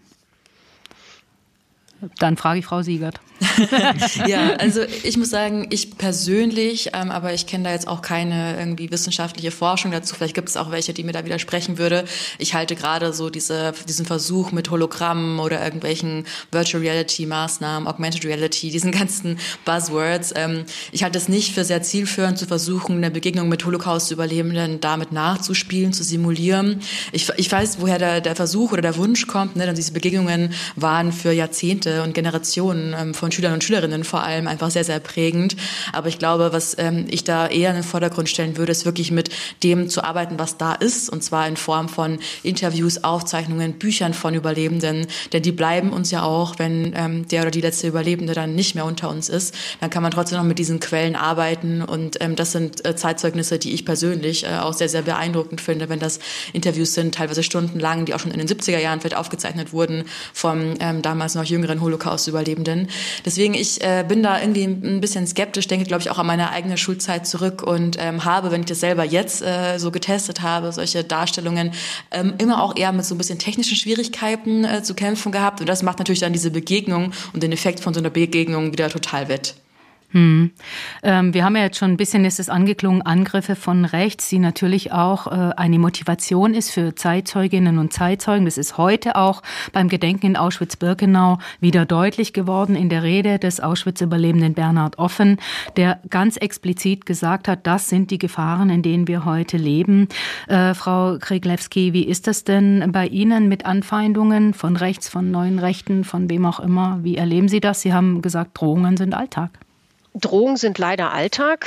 Dann frage ich Frau Siegert. Ja, also ich muss sagen, ich persönlich, aber ich kenne da jetzt auch keine irgendwie wissenschaftliche Forschung dazu. Vielleicht gibt es auch welche, die mir da widersprechen würde. Ich halte gerade so diesen Versuch mit Hologrammen oder irgendwelchen Virtual Reality Maßnahmen, Augmented Reality, diesen ganzen Buzzwords. Ich halte es nicht für sehr zielführend zu versuchen, eine Begegnung mit Holocaust-Überlebenden damit nachzuspielen, zu simulieren. Ich weiß, woher der Versuch oder der Wunsch kommt, ne? Denn diese Begegnungen waren für Jahrzehnte und Generationen von Schülern und Schülerinnen vor allem einfach sehr, sehr prägend. Aber ich glaube, was ich da eher in den Vordergrund stellen würde, ist wirklich mit dem zu arbeiten, was da ist. Und zwar in Form von Interviews, Aufzeichnungen, Büchern von Überlebenden. Denn die bleiben uns ja auch, wenn der oder die letzte Überlebende dann nicht mehr unter uns ist. Dann kann man trotzdem noch mit diesen Quellen arbeiten. Und das sind Zeitzeugnisse, die ich persönlich auch sehr, sehr beeindruckend finde, wenn das Interviews sind, teilweise stundenlang, die auch schon in den 70er Jahren vielleicht aufgezeichnet wurden vom damals noch jüngeren Holocaust-Überlebenden. Deswegen, ich bin da irgendwie ein bisschen skeptisch, denke, glaube ich, auch an meine eigene Schulzeit zurück und habe, wenn ich das selber jetzt so getestet habe, solche Darstellungen, immer auch eher mit so ein bisschen technischen Schwierigkeiten zu kämpfen gehabt. Und das macht natürlich dann diese Begegnung und den Effekt von so einer Begegnung wieder total wett. Wir haben ja jetzt schon ein bisschen, ist es angeklungen, Angriffe von rechts, die natürlich auch eine Motivation ist für Zeitzeuginnen und Zeitzeugen. Das ist heute auch beim Gedenken in Auschwitz-Birkenau wieder deutlich geworden in der Rede des Auschwitz-Überlebenden Bernhard Offen, der ganz explizit gesagt hat, das sind die Gefahren, in denen wir heute leben. Frau Gryglewski, wie ist das denn bei Ihnen mit Anfeindungen von rechts, von neuen Rechten, von wem auch immer? Wie erleben Sie das? Sie haben gesagt, Drohungen sind Alltag. Drohungen sind leider Alltag.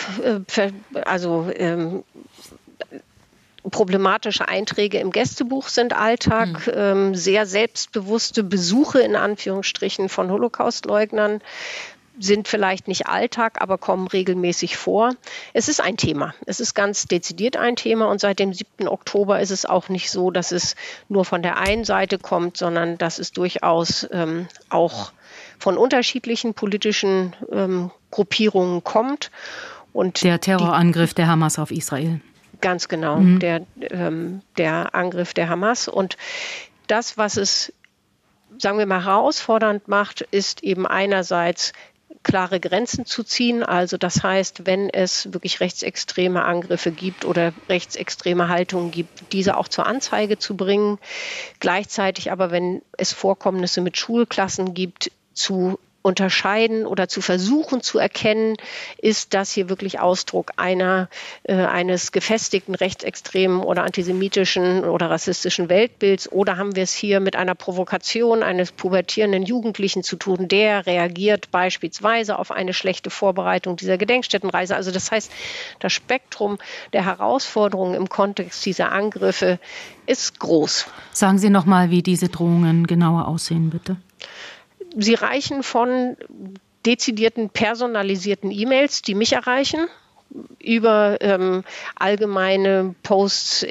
Problematische Einträge im Gästebuch sind Alltag. Sehr selbstbewusste Besuche in Anführungsstrichen von Holocaustleugnern sind vielleicht nicht Alltag, aber kommen regelmäßig vor. Es ist ein Thema. Es ist ganz dezidiert ein Thema. Und seit dem 7. Oktober ist es auch nicht so, dass es nur von der einen Seite kommt, sondern dass es durchaus auch von unterschiedlichen politischen Gruppierungen kommt. Und der Terrorangriff der Hamas auf Israel. Ganz genau, der Angriff der Hamas. Und das, was es, sagen wir mal, herausfordernd macht, ist eben einerseits klare Grenzen zu ziehen. Also das heißt, wenn es wirklich rechtsextreme Angriffe gibt oder rechtsextreme Haltungen gibt, diese auch zur Anzeige zu bringen. Gleichzeitig aber, wenn es Vorkommnisse mit Schulklassen gibt, zu unterscheiden oder zu versuchen zu erkennen, ist das hier wirklich Ausdruck eines gefestigten rechtsextremen oder antisemitischen oder rassistischen Weltbilds, oder haben wir es hier mit einer Provokation eines pubertierenden Jugendlichen zu tun, der reagiert beispielsweise auf eine schlechte Vorbereitung dieser Gedenkstättenreise. Also das heißt, das Spektrum der Herausforderungen im Kontext dieser Angriffe ist groß. Sagen Sie noch mal, wie diese Drohungen genauer aussehen, bitte. Sie reichen von dezidierten, personalisierten E-Mails, die mich erreichen, über allgemeine Posts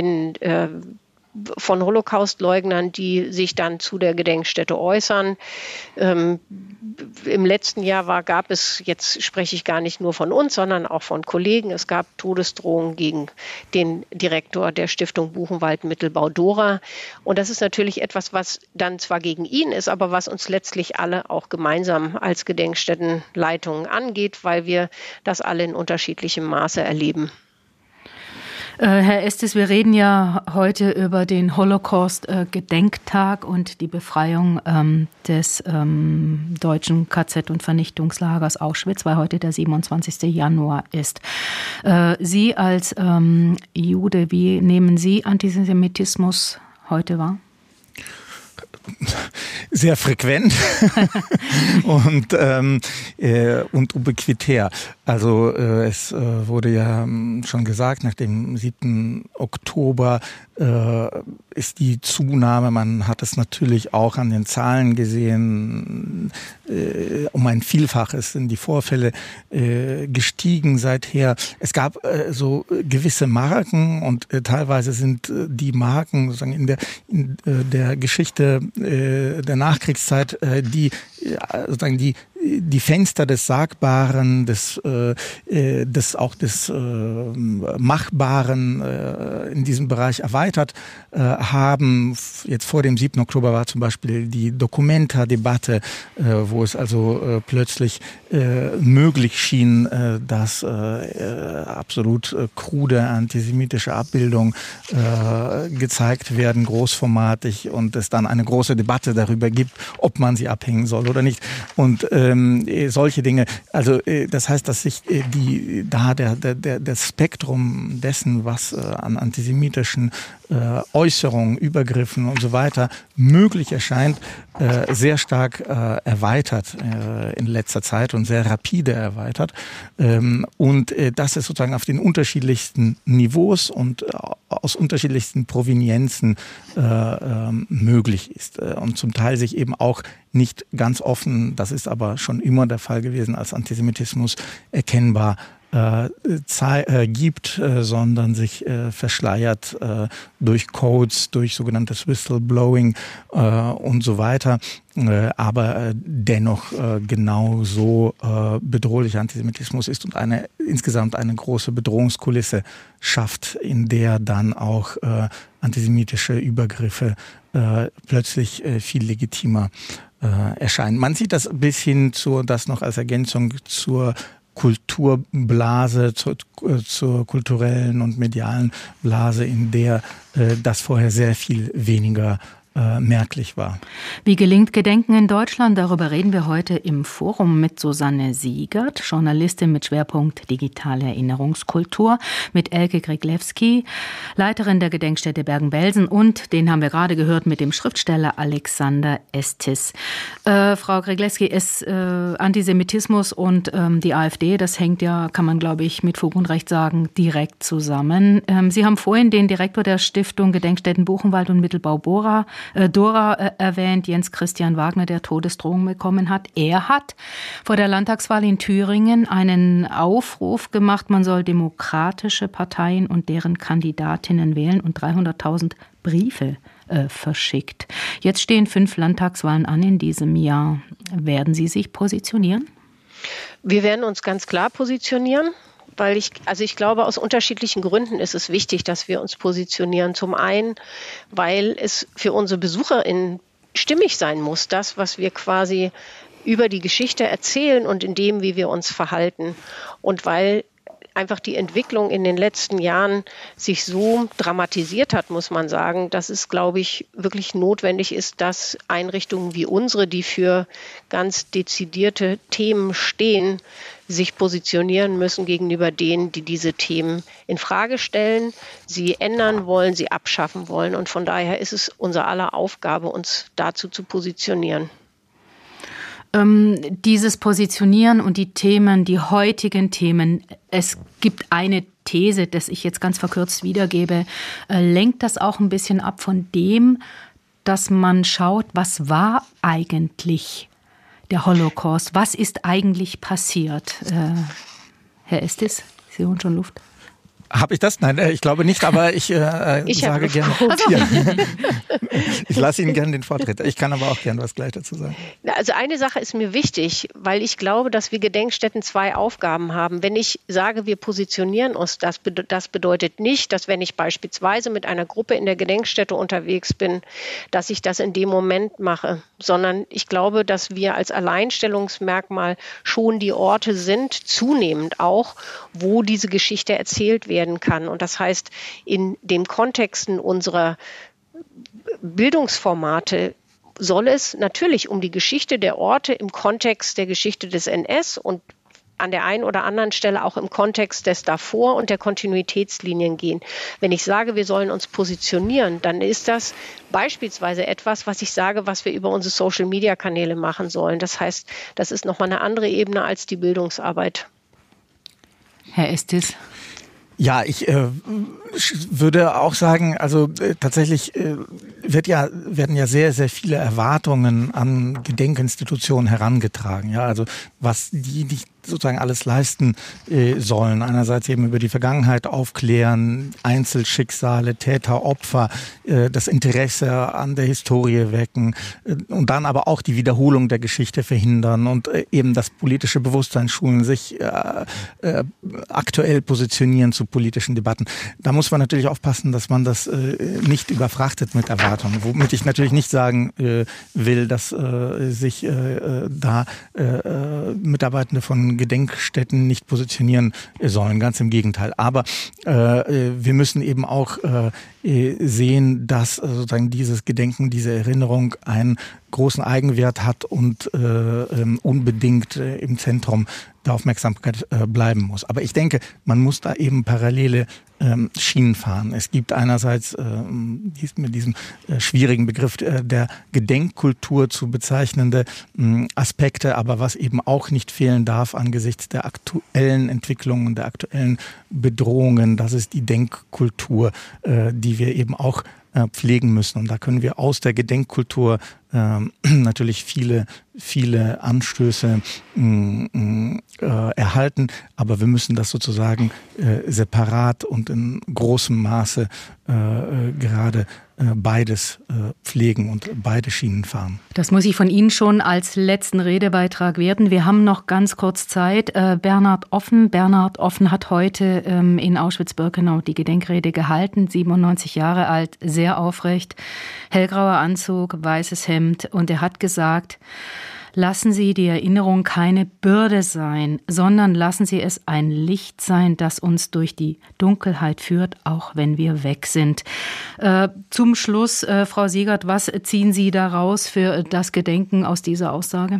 von Holocaust-Leugnern, die sich dann zu der Gedenkstätte äußern. Im letzten Jahr gab es, jetzt spreche ich gar nicht nur von uns, sondern auch von Kollegen, es gab Todesdrohungen gegen den Direktor der Stiftung Buchenwald-Mittelbau Dora. Und das ist natürlich etwas, was dann zwar gegen ihn ist, aber was uns letztlich alle auch gemeinsam als Gedenkstättenleitungen angeht, weil wir das alle in unterschiedlichem Maße erleben. Herr Estes, wir reden ja heute über den Holocaust-Gedenktag und die Befreiung des deutschen KZ- und Vernichtungslagers Auschwitz, weil heute der 27. Januar ist. Sie als Jude, wie nehmen Sie Antisemitismus heute wahr? Sehr frequent und ubiquitär. Also es wurde ja schon gesagt, nach dem 7. Oktober ist die Zunahme, man hat es natürlich auch an den Zahlen gesehen, um ein Vielfaches sind die Vorfälle gestiegen seither. Es gab so gewisse Marken und teilweise sind die Marken sozusagen in der Geschichte der Nachkriegszeit die Fenster des Sagbaren, des Machbaren in diesem Bereich erweitert haben. Jetzt vor dem 7. Oktober war zum Beispiel die Documenta-Debatte, wo es also plötzlich möglich schien, dass absolut krude antisemitische Abbildungen gezeigt werden, großformatig, und es dann eine große Debatte darüber gibt, ob man sie abhängen soll oder nicht. Und solche Dinge. Also das heißt, dass sich das Spektrum dessen, was an antisemitischen Äußerungen, Übergriffen und so weiter möglich erscheint, sehr stark erweitert in letzter Zeit und sehr rapide erweitert. Und das ist sozusagen auf den unterschiedlichsten Niveaus und aus unterschiedlichsten Provenienzen möglich ist. Und zum Teil sich eben auch nicht ganz offen, das ist aber schon immer der Fall gewesen, als Antisemitismus erkennbar gibt, sondern sich verschleiert durch Codes, durch sogenanntes Whistleblowing und so weiter, aber dennoch genauso bedrohlicher Antisemitismus ist und insgesamt eine große Bedrohungskulisse schafft, in der dann auch antisemitische Übergriffe plötzlich viel legitimer erscheinen. Man sieht das bis hin das noch als Ergänzung zur Kulturblase, zur kulturellen und medialen Blase, in der das vorher sehr viel weniger merklich war. Wie gelingt Gedenken in Deutschland? Darüber reden wir heute im Forum mit Susanne Siegert, Journalistin mit Schwerpunkt Digitale Erinnerungskultur, mit Elke Gryglewski, Leiterin der Gedenkstätte Bergen-Belsen, und den haben wir gerade gehört mit dem Schriftsteller Alexander Estes. Frau Gryglewski, Antisemitismus und die AfD, das hängt ja, kann man glaube ich mit Fug und Recht sagen, direkt zusammen. Sie haben vorhin den Direktor der Stiftung Gedenkstätten Buchenwald und Mittelbau Dora erwähnt, Jens Christian Wagner, der Todesdrohungen bekommen hat. Er hat vor der Landtagswahl in Thüringen einen Aufruf gemacht, man soll demokratische Parteien und deren Kandidatinnen wählen, und 300.000 Briefe verschickt. Jetzt stehen 5 Landtagswahlen an in diesem Jahr. Werden Sie sich positionieren? Wir werden uns ganz klar positionieren. weil ich glaube, aus unterschiedlichen Gründen ist es wichtig, dass wir uns positionieren. Zum einen, weil es für unsere BesucherInnen stimmig sein muss, das, was wir quasi über die Geschichte erzählen und in dem, wie wir uns verhalten. Und weil einfach die Entwicklung in den letzten Jahren sich so dramatisiert hat, muss man sagen, dass es, glaube ich, wirklich notwendig ist, dass Einrichtungen wie unsere, die für ganz dezidierte Themen stehen, sich positionieren müssen gegenüber denen, die diese Themen in Frage stellen, sie ändern wollen, sie abschaffen wollen. Und von daher ist es unser aller Aufgabe, uns dazu zu positionieren. Dieses Positionieren und die Themen, die heutigen Themen, es gibt eine These, das ich jetzt ganz verkürzt wiedergebe, lenkt das auch ein bisschen ab von dem, dass man schaut, was war eigentlich der Holocaust, was ist eigentlich passiert? Herr Estes, Sie holen schon Luft. Habe ich das? Nein, ich glaube nicht, aber ich sage gerne. Ja. Ich lasse Ihnen gerne den Vortritt. Ich kann aber auch gerne was gleich dazu sagen. Also eine Sache ist mir wichtig, weil ich glaube, dass wir Gedenkstätten zwei Aufgaben haben. Wenn ich sage, wir positionieren uns, das bedeutet nicht, dass wenn ich beispielsweise mit einer Gruppe in der Gedenkstätte unterwegs bin, dass ich das in dem Moment mache, sondern ich glaube, dass wir als Alleinstellungsmerkmal schon die Orte sind, zunehmend auch, wo diese Geschichte erzählt werden kann. Und das heißt, in den Kontexten unserer Bildungsformate soll es natürlich um die Geschichte der Orte im Kontext der Geschichte des NS und an der einen oder anderen Stelle auch im Kontext des davor und der Kontinuitätslinien gehen. Wenn ich sage, wir sollen uns positionieren, dann ist das beispielsweise etwas, was ich sage, was wir über unsere Social-Media-Kanäle machen sollen. Das heißt, das ist nochmal eine andere Ebene als die Bildungsarbeit. Herr Estes. Ja, ich würde auch sagen, also tatsächlich werden ja sehr, sehr viele Erwartungen an Gedenkinstitutionen herangetragen. Ja, also was die sozusagen alles leisten sollen. Einerseits eben über die Vergangenheit aufklären, Einzelschicksale, Täter, Opfer, das Interesse an der Historie wecken und dann aber auch die Wiederholung der Geschichte verhindern und eben das politische Bewusstsein schulen, sich aktuell positionieren zu politischen Debatten. Da muss man natürlich aufpassen, dass man das nicht überfrachtet mit Erwartungen. Womit ich natürlich nicht sagen will, dass sich da Mitarbeitende von Gedenkstätten nicht positionieren sollen. Ganz im Gegenteil. Aber wir müssen eben auch sehen, dass sozusagen dieses Gedenken, diese Erinnerung einen großen Eigenwert hat und unbedingt im Zentrum der Aufmerksamkeit bleiben muss. Aber ich denke, man muss da eben parallele Schienen fahren. Es gibt einerseits mit diesem schwierigen Begriff der Gedenkkultur zu bezeichnende Aspekte, aber was eben auch nicht fehlen darf angesichts der aktuellen Entwicklungen, der aktuellen Bedrohungen, das ist die Denkkultur, die wir eben auch pflegen müssen. Und da können wir aus der Gedenkkultur natürlich viele Anstöße erhalten, aber wir müssen das sozusagen separat und in großem Maße gerade beides pflegen und beide Schienen fahren. Das muss ich von Ihnen schon als letzten Redebeitrag werden. Wir haben noch ganz kurz Zeit. Bernhard Offen hat heute in Auschwitz-Birkenau die Gedenkrede gehalten, 97 Jahre alt, sehr aufrecht, hellgrauer Anzug, weißes Hemd, und er hat gesagt: Lassen Sie die Erinnerung keine Bürde sein, sondern lassen Sie es ein Licht sein, das uns durch die Dunkelheit führt, auch wenn wir weg sind. Zum Schluss, Frau Siegert, was ziehen Sie daraus für das Gedenken aus dieser Aussage?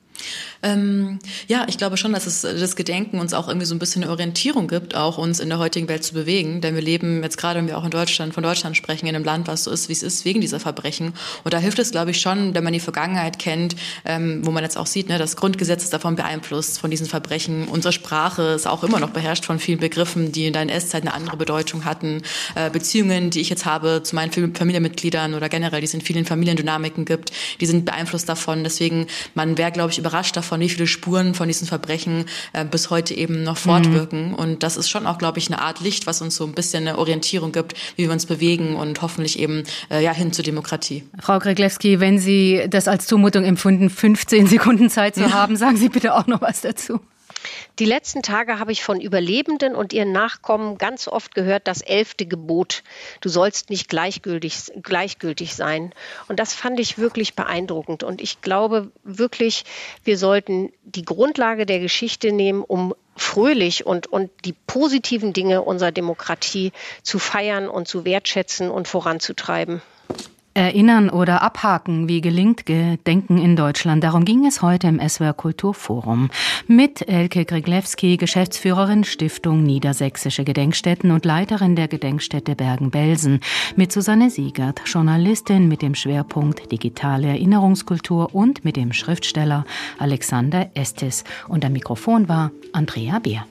Ja, ich glaube schon, dass das Gedenken uns auch irgendwie so ein bisschen eine Orientierung gibt, auch uns in der heutigen Welt zu bewegen. Denn wir leben jetzt gerade, wenn wir auch von Deutschland sprechen, in einem Land, was so ist, wie es ist, wegen dieser Verbrechen. Und da hilft es, glaube ich, schon, wenn man die Vergangenheit kennt, wo man jetzt auch sieht, ne, das Grundgesetz ist davon beeinflusst, von diesen Verbrechen. Unsere Sprache ist auch immer noch beherrscht von vielen Begriffen, die in der NS-Zeit eine andere Bedeutung hatten. Beziehungen, die ich jetzt habe zu meinen Familienmitgliedern oder generell, die es in vielen Familiendynamiken gibt, die sind beeinflusst davon. Deswegen, man wäre, glaube ich, überrascht davon, wie viele Spuren von diesen Verbrechen bis heute eben noch fortwirken. Und das ist schon auch, glaube ich, eine Art Licht, was uns so ein bisschen eine Orientierung gibt, wie wir uns bewegen und hoffentlich eben hin zur Demokratie. Frau Gryglewski, wenn Sie das als Zumutung empfunden, 15 Sekunden Zeit zu haben, sagen Sie bitte auch noch was dazu. Die letzten Tage habe ich von Überlebenden und ihren Nachkommen ganz oft gehört, das 11. Gebot. Du sollst nicht gleichgültig sein. Und das fand ich wirklich beeindruckend. Und ich glaube wirklich, wir sollten die Grundlage der Geschichte nehmen, um fröhlich und die positiven Dinge unserer Demokratie zu feiern und zu wertschätzen und voranzutreiben. Erinnern oder abhaken, wie gelingt Gedenken in Deutschland? Darum ging es heute im SWR Kulturforum mit Elke Gryglewski, Geschäftsführerin Stiftung Niedersächsische Gedenkstätten und Leiterin der Gedenkstätte Bergen-Belsen, mit Susanne Siegert, Journalistin mit dem Schwerpunkt Digitale Erinnerungskultur und mit dem Schriftsteller Alexander Estes. Und am Mikrofon war Andrea Beer.